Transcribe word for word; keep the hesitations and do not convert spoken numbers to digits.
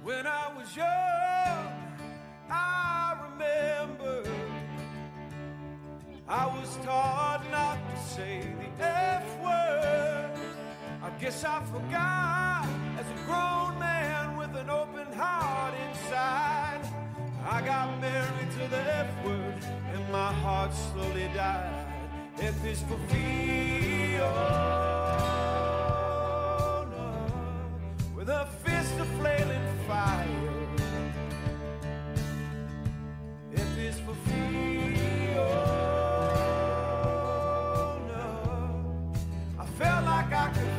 When I was young, I remember I was taught not to say the F word. I guess I forgot as a grown man with an open heart inside. I got married to the F word and my heart slowly died. F is for Fiona, with a fist of flailing fire. F is for Fiona. I felt like I could